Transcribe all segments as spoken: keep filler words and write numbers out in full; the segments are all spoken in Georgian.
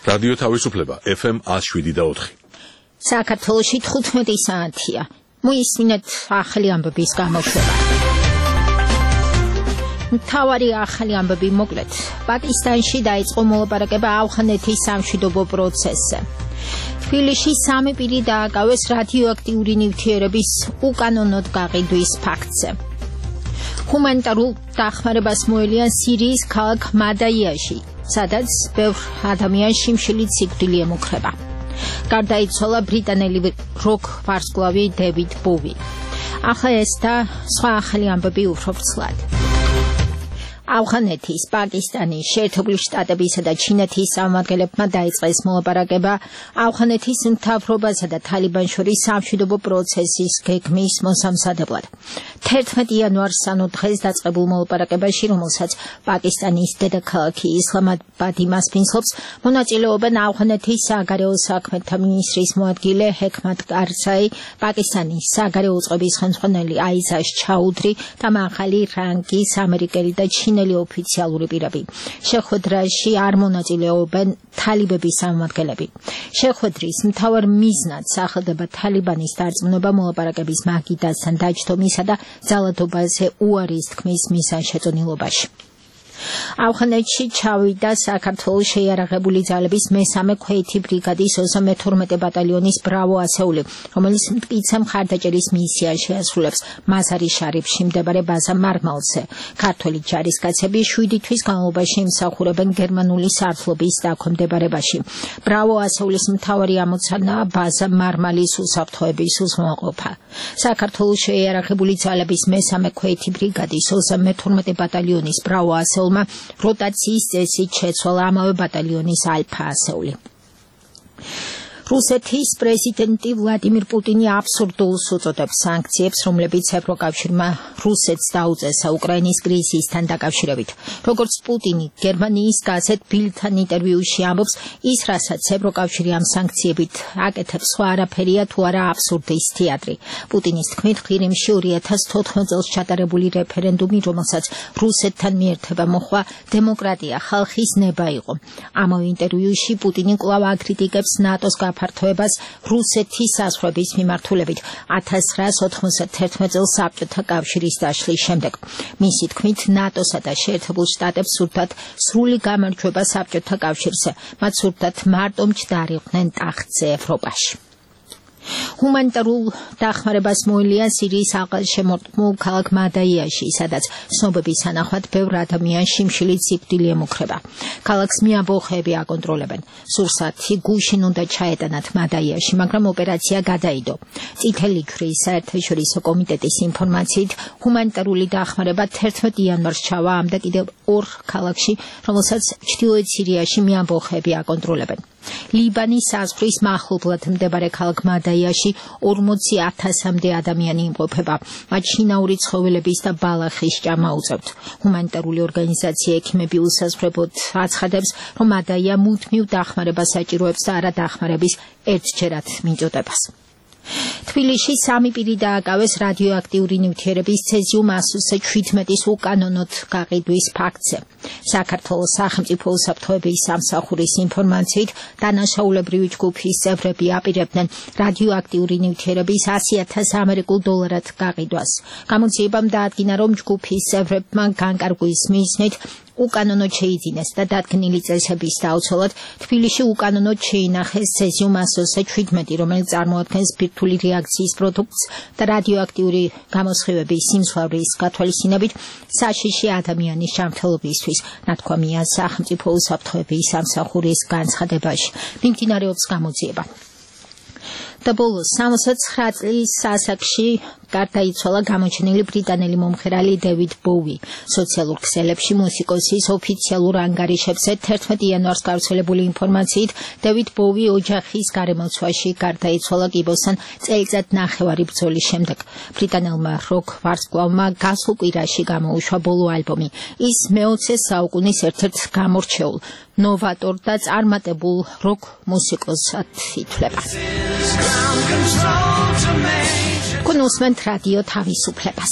რადიო თავისუფლება F M one oh seven და four. საქართველოში თხუთმეტი საათია. მოისმინეთ ახალი ამბების გამოშვება. მთავარი ახალი ამბები მოკლედ. პაკისტანში დაიწყო მოლაპარაკება ავღანეთის სამშვიდობო პროცესზე. თბილისში სამი პირი დააკავეს რადიოაქტიური ნივთიერების უკანონოდ გაყიდვის ფაქტზე. ჰუმანიტარულ დახმარებას მოელიან სირიის ქალაქ მადაიაში, სადაც ბევრ ადამიანს შიმშილით სიკვდილი ემუქრება. გარდაიცვალა ბრიტანელი როკ ვარსკვლავი დევიდ ბოვი. ახლა ეს და სხვა ახალი ამბები უფრო ვრცლად. ავღანეთის, პაკისტანის, შეერთებული შტატებისა და ჩინეთის წარმომადგენლებმა დაიწყეს მოლაპარაკება ავღანეთის მთავრობასა და თალიბანს შორის სამშვიდობო პროცესის გეგმის მოსამზადებლად. თერთმეტი იანვარს ანუ დღეს დაწყებულ მოლაპარაკებაში, რომელსაც პაკისტანის დედაქალაქი ისლამაბადი მასპინძლობს, მონაწილეობენ ავღანეთის საგარეო საქმეთა მინისტრის მოადგილე ჰექმათ კარზაი, პაკისტანის საგარეო უწყების ხელმძღვანელი აიზაშ ჩაუდრი და მაღალი რანგის ამერიკელი და ჩინელი ოფიციალური პირები. შეხვედრაში არ მონაწილეობენ თალიბების წარმომადგენლები. შეხვედრის მთავარ მიზნად სახელდება თალიბანის დარწმუნება მოლაპარაკების მაგიდასთან დაჯდომისა და ძალადობაზე უარის თქმის მიზანშეწონილობაში. ავღანეთში ჩავიდა საქართველოს შეიარაღებული ძალების მესამე ქვეითი ბრიგადის ოცდამეთორმეტე ბატალიონის ბრავო ასეული, რომელიც მტკიცე მხარდაჭერის მისიას შეასრულებს მაზარი შარიფში მდებარე ბაზა მარმალზე. ქართველი ჯარისკაცები შვიდი თვის განმავლობაში იმსახურებენ გერმანული სარდლობის დაქვემდებარებაში. ბრავო ასეულის მთავარი ამოცანაა ბაზა მარმალის უსაფრთხოების უზრუნველყოფა. საქართველოს შეიარაღებული ძალების მესამე ქვეითი ბრიგადის ოცდამეთორმეტე ბატალიონის ბრავო ასეული როტაციის წესით შეცვალა ამავე ბატალიონის ალფა ასეული. რუსეთის პრეზიდენტი ვლადიმირ პუტინი აბსურდულს უწოდებს სანქციებს, რომლებიც ევროკავშირმა რუსეთს დაუწესა უკრაინის კრიზისთან დაკავშირებით. როგორც პუტინი გერმანიის გაზეთ ბილდთან ინტერვიუში ამბობს, ის რასაც ევროკავშირი ამ სანქციებით აკეთებს, სხვა არაფერია თუ არა აბსურდის თეატრი. პუტინის თქმით, ყირიმში ორი ათას თოთხმეტ წელს ჩატარებული რეფერენდუმი, რომელსაც რუსეთთან მიერთება მოხვა, დემოკრატია, ხალხის ნება იყო. ამავე ინტერვიუში პუტინი კვლავ აკრიტიკებს ნატოს ფართოებას რუსეთის საზღვრების მიმართულებით ათას ცხრაასი ოთხმოცდათერთმეტ წელს საბჭოთა კავშირის დაშლის შემდეგ. მისი თქმით, ნატოსა და შეერთებულ შტატებს სურდათ სრული გამარჯვება საბჭოთა კავშირზე, მათ სურდათ მარტო მჯდარიყვნენ ტახტზე ევროპაში. ჰუმანიტარულ დახმარებას მოელიან სირიის აღარ-შემორტყმულ ქალაქ მადაიაში, სადაც ცნობების თანახმად ბევრ ადამიანს შიმშილით სიკვდილი ემუქრება. ქალაქს მეამბოხეები აკონტროლებენ. სურსათი გუშინ უნდა ჩაეტანათ მადაიაში, მაგრამ ოპერაცია გადაიდო. წითელი ჯვრის საერთაშორისო კომიტეტის ინფორმაციით, ჰუმანიტარული დახმარება თერთმეტი იანვარს ჩავა ამ და კიდევ ორ ქალაქში, რომელსაც ჩრდილოეთ სირიაში მეამბოხეები აკონტროლებენ. ლიბანის საზღვრის მახლობლად მდებარე ქალაქ მადაიაში ორმოცი ათასამდე ადამიანი იმყოფება. მათ შინაური ცხოველების და ბალახის ჭამა უწევთ. ჰუმანიტარული ორგანიზაცია ექიმები უსაზღვრებლად აცხადებს, რომ მადაია მუდმივ დახმარებას საჭიროებს და არა დახმარების ერთჯერად მიწოდებას. თბილისში სამი პირი დააკავეს რადიოაქტიური ნივთიერების ცეზიუმ ასზე შვიდმეტის უკანონოდ გაყიდვის ფაქტზე. საქართველოს სახელმწიფო უსაფრთხოების სამსახურის ინფორმაციით, დანაშაულებრივი ჯგუფის წევრები აპირებდნენ რადიოაქტიური ნივთიერების ასი ათას ამერიკულ დოლარად გაყიდვას. გამოძიებამ დაადგინა, რომ ჯგუფის წევრებმა განკარგვის მიზნით უკანონოდ შეიძინეს და დადგენილი წესების დაუცველად თბილისში უკანონოდ შეინახეს ცეზიუმ ასზე შვიდმეტი, რომელიც წარმოადგენს ბირთვული რეაქციის პროდუქტს და რადიოაქტიური გამოსხივების სიმძლავრის გათვალისწინებით საშიში ადამიანის ჯანმრთელობისთვის, ნათქვამია სახელმწიფო უსაფრთხოების სამსახურის განცხადებაში. მიმდინარეობს გამოძიება. და ბოლოს სამოცდაცხრა წლის ასაკში გარდაიცვალა გამოჩენილი ბრიტანელი მომღერალი დევიდ ბოვი. სოციალურ ქსელებში მუსიკოსის ოფიციალურ ანგარიშებზე თერთმეტი იანვარს გავრცელებული ინფორმაციით, დევიდ ბოვი ოჯახის გარემოცვაში გარდაიცვალა კიბოსთან წელიწად ნახევარი ბრძოლის შემდეგ. ბრიტანელმა როკ ვარსკვლავმა გასულ კვირაში გამოუშვა ბოლო ალბომი. ის მეოცე საუკუნის ერთ-ერთ გამორჩეულ, ნოვატორ და წარმატებულ როკ მუსიკოსად ითვლება. Kun usment radio თავისუფლებას.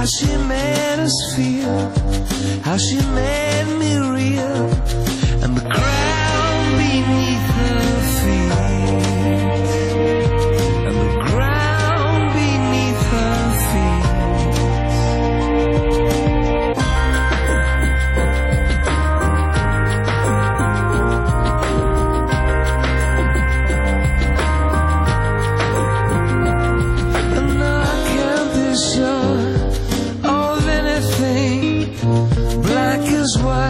how she made us feel, how she made me real, and the ground beneath her feet, and the ground beneath her feet. And I can't be sure of anything, black as white.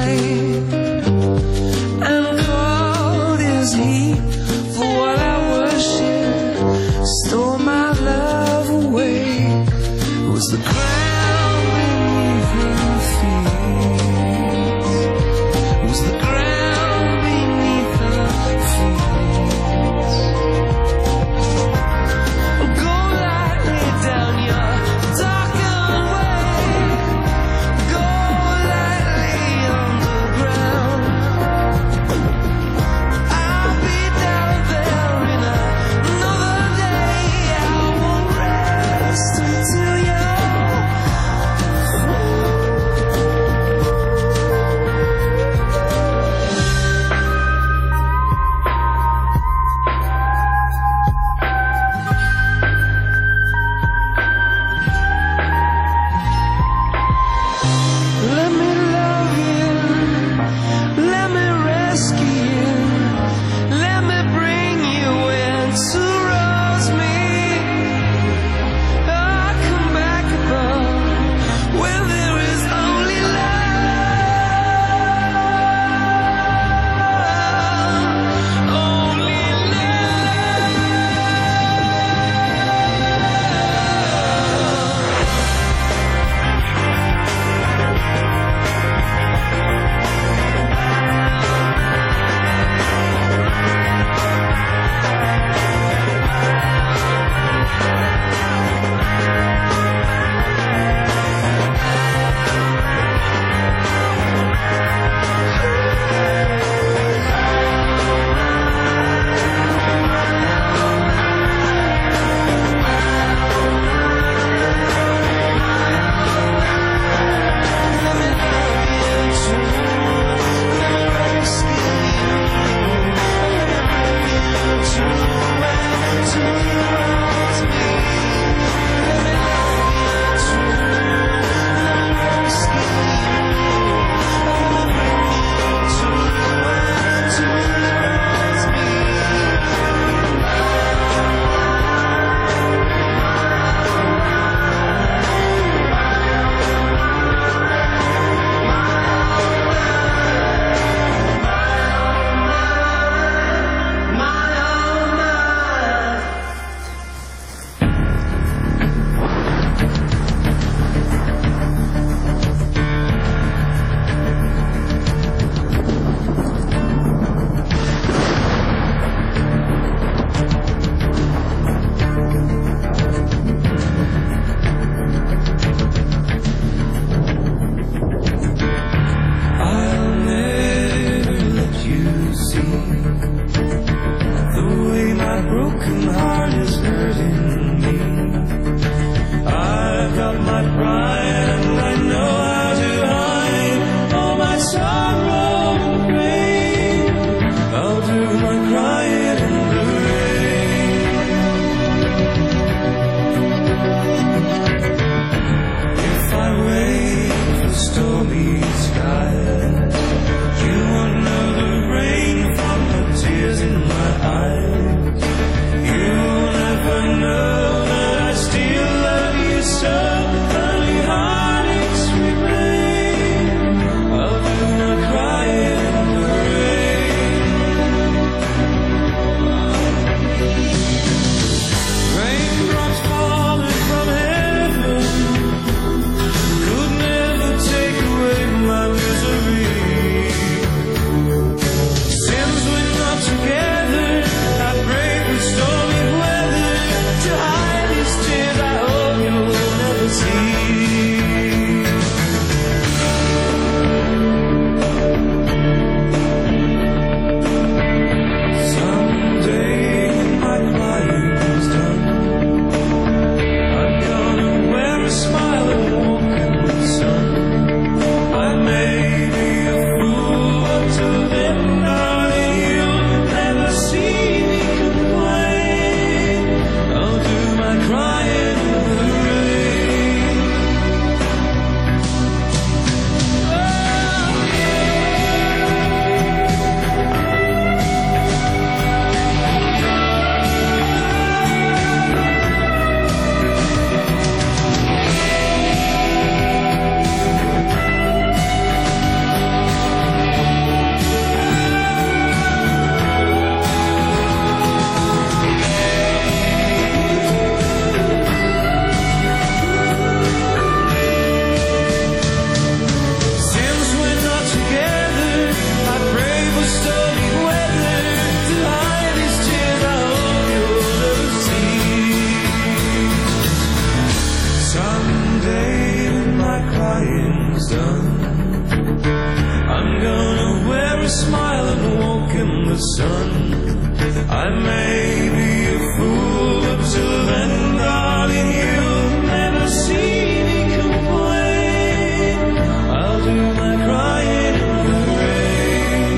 day when my crying's done, I'm gonna wear a smile and walk in the sun. I may be a fool, observant, darling, you'll never see me complain. I'll do my crying in the rain.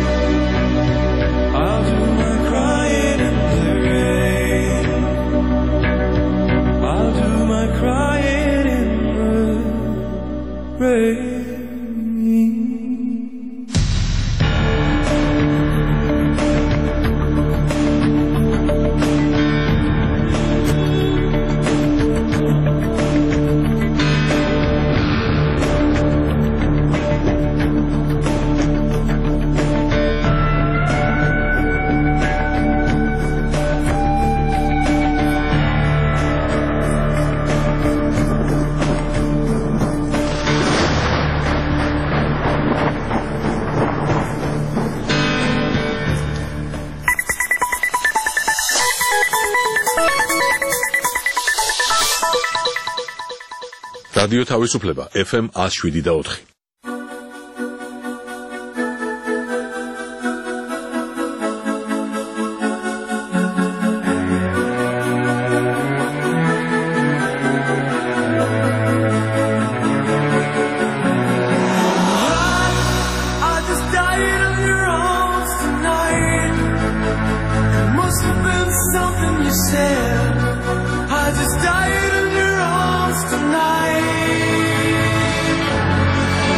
I'll do my crying in the rain. I'll do my crying in the rain. რადიო თავისუფლება ეფ ემ one oh seven და four. I just died of your arms tonight. It must have been something you said. I just died of your arms tonight.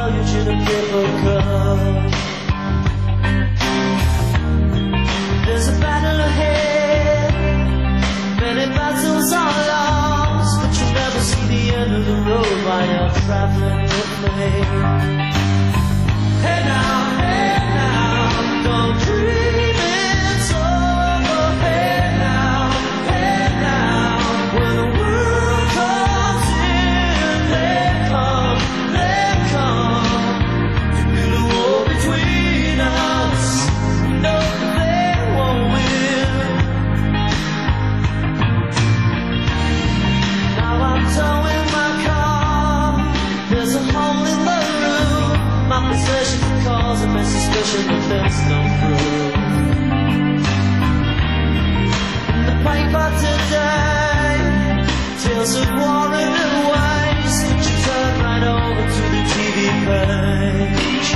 you to paper cup. There's a battle ahead, many battles are lost, but you never see the end of the road while you're traveling with me. Hey now, hey now, don't dream it's over. Hey now, hey now, when the world comes in, they come, they come to build a wall between us. No, they won't win. Now I'm towing my car, there's a hole in the roof. My possession calls and my suspicion that there's no proof. In the paper today, tales of war and waste, but you turn right over to the T V page.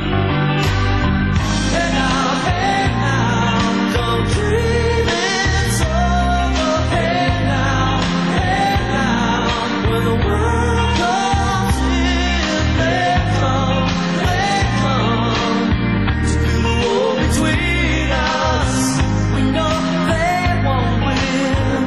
Hey now, hey now, don't dream it's over. Hey now, hey now, when the world comes in, they come, they come to build a wall between us. We know they won't win.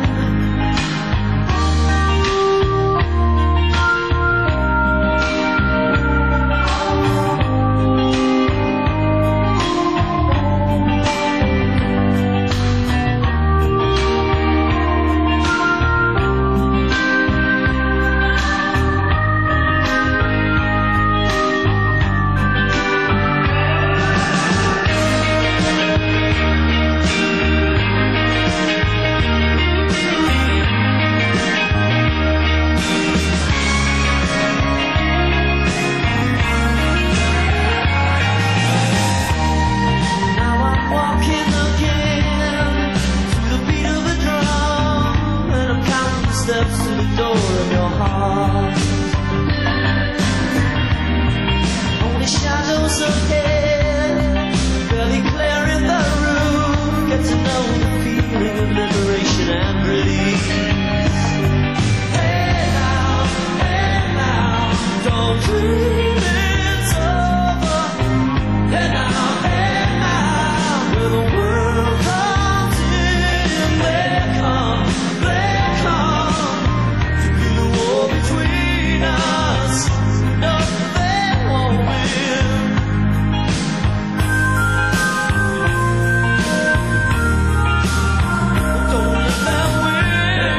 Now I'm walking again to the beat of a drum, and I'm counting the steps to the door of your heart. Only shadows ahead, barely clearing the room. Get to know the feeling of liberation and release. Hey now, hey now, don't dream it's over. Hey now, hey now, when the world comes in, they come, they come to build a wall between us. No, they won't win. Don't let them win.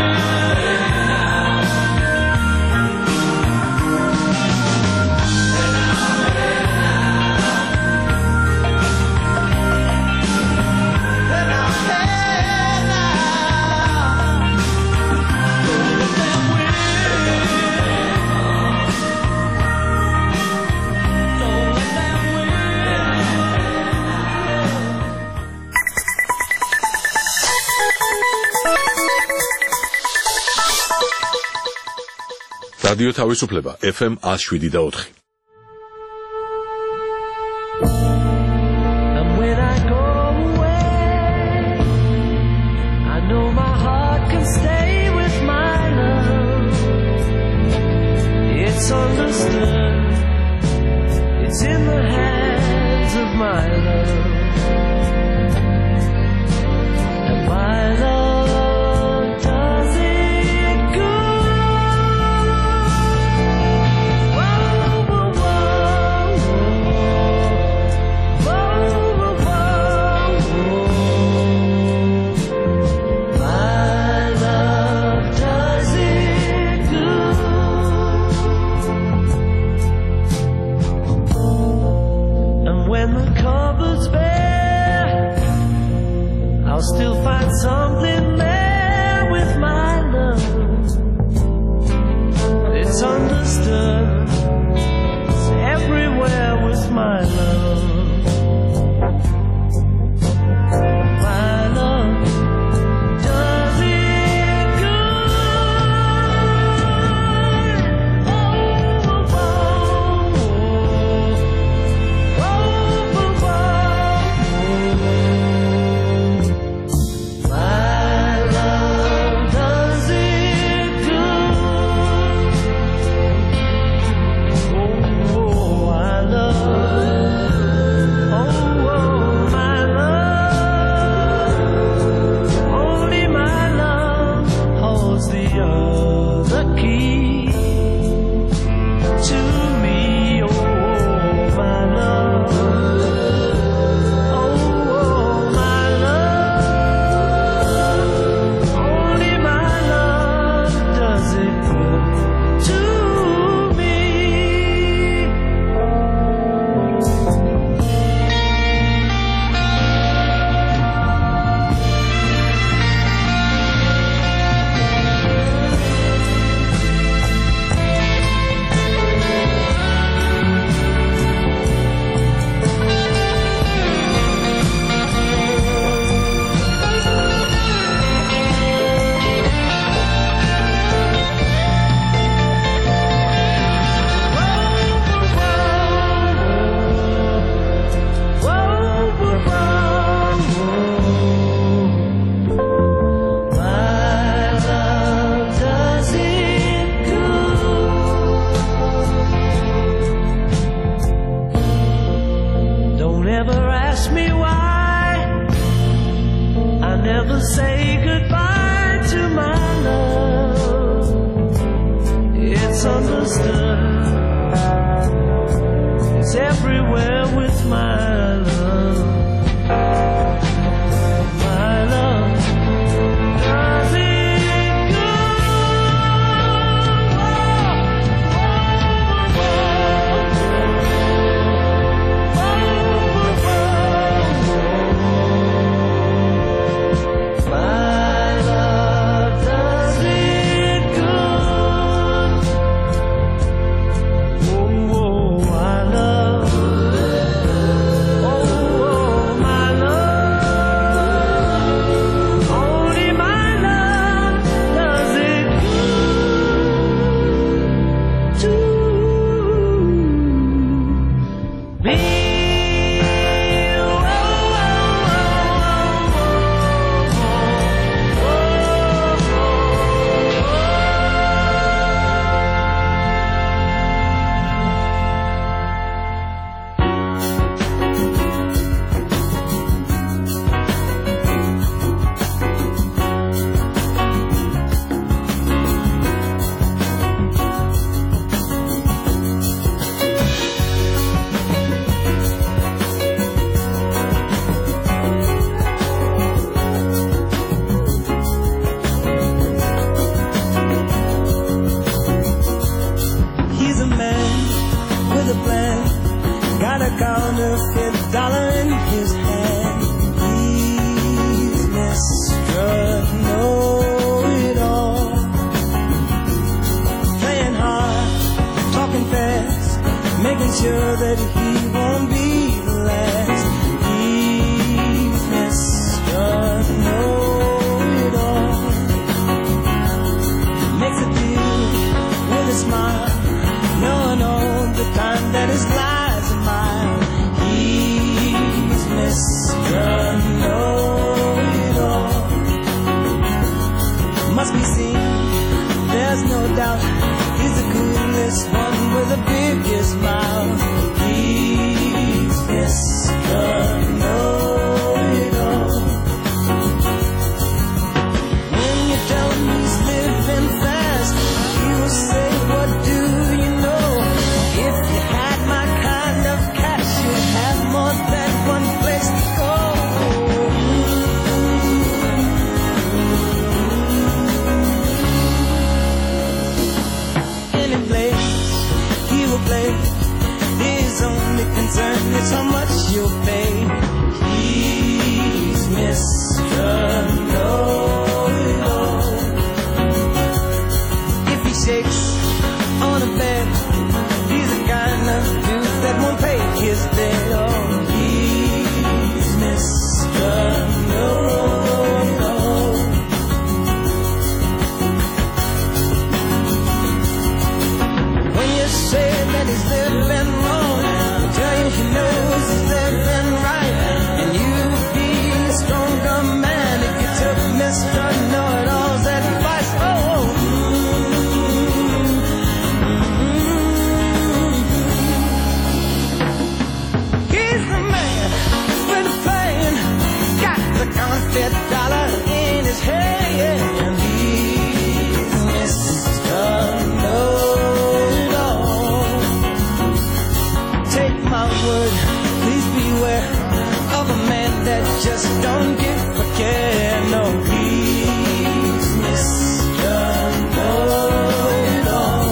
Hey now, hey now, don't let them win. Don't let them win. რადიო თავისუფლება ეფ ემ one oh seven და four. And when I go away, I know my heart can stay with my love. It's understood, it's in the hands of my love. And my love does it good. Whoa, whoa, whoa, whoa, whoa, whoa, whoa. My love does it good. And when the cupboard's bare a plan. Got a counterfeit dollar in his hand. He's Mister Know-It-All, playing hard, talking fast, making sure that he won't be the last. He's Mister Know-It-All, makes a deal with a smile, knowing all the time that his lies are mine. He's Mister Know-It-All, must be seen, there's no doubt. He's the coolest one with the biggest smile. He's Mister Know-It-All. When you tell him he's living fast, he will say, what do you know? If you had my kind of cash, you'd have more than one place to go. Any place he will play, his only concern is how much you'll pay. He's Mister Know-It-All. If he shakes on a bed, he's the kind of dude that won't pay his debt. Oh, he's Mister Know-It-All. When you say that he's living wrong, he'll tell you he knows he's living right. And you'd be a stronger man if you took Mister Know-It-All's advice. Oh, he's the man with the plan, got the counterfeit dollar in his hand. He's Mister Know-It-All. Take my word, please beware of a man that just don't give a care. No, he's Mister Know-It-All.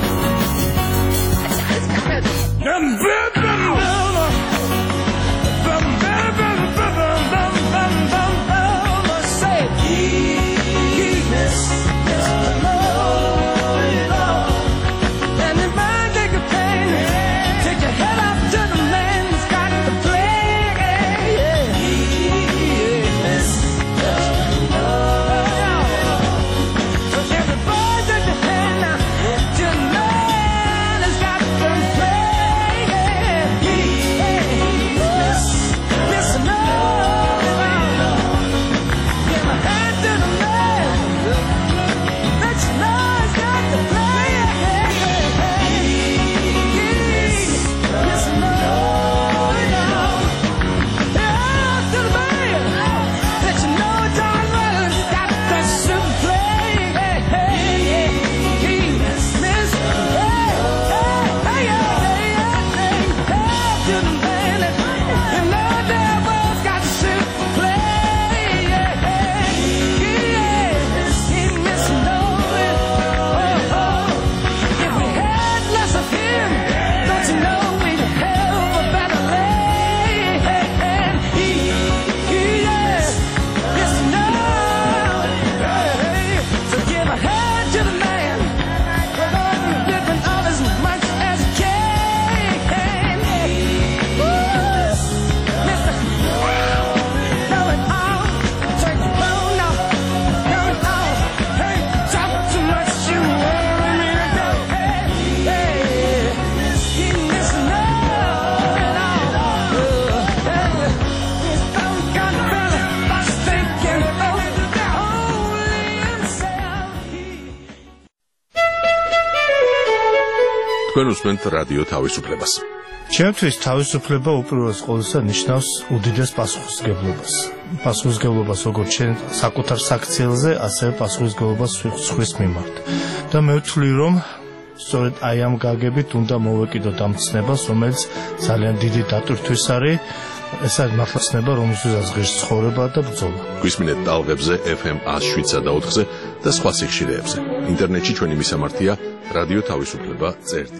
Say, he's Mister Know-It-All. And if I take a pain, take your head up to the man who's got the play. He's Mister Know-It-All. So everybody take your hand now to the man who's got the play. He's Mister Know-It-All. Give my hand to the man that you know has got the play. He's Mister Know-It-All. Yeah, to the man that you know darn well has got the super play. He's Mister Know-It-All. Hey, to the man that you know damn well's got the super play. He's Mister Know-It-All. If we had less of him, don't you know we'd have a better land? He, he is Mister Know-It-All. So give a hand to the man, living on as much as he can. Mister Know-It-All. Take the phone off, Know-It-All. Hey, talk too much, you worry me to go. Hey, hey, he's Mister Know-It-All. Hey, he's some kind of fella, lost thinking, oh, only himself. თქვენ უსმენთ რადიო თავისუფლებას. ჩემთვის თავისუფლება უპირველეს ყოვლისა ნიშნავს უდიდეს პასუხისმგებლობას. Პასუხისმგებლობას როგორც ჩვენ საკუთარ საქციელზე, ასევე პასუხისმგებლობას სხვის მიმართ. და მე ვთვლი, რომ სწორედ აი ამ გაგებით უნდა მოვეკიდოთ ამ ცნებას, რომელიც ძალიან დიდი დატვირთვის არის. ეს არის მართლა ცნება, რომელსაც ღირს ცხოვრება და ბრძოლა. გვისმინეთ ტალღებზე ეფ ემ one oh seven point four-ზე და სხვა სიხშირეებზე. ინტერნეტში ჩვენი მისამართია რადიო თავისუფლება წერტი.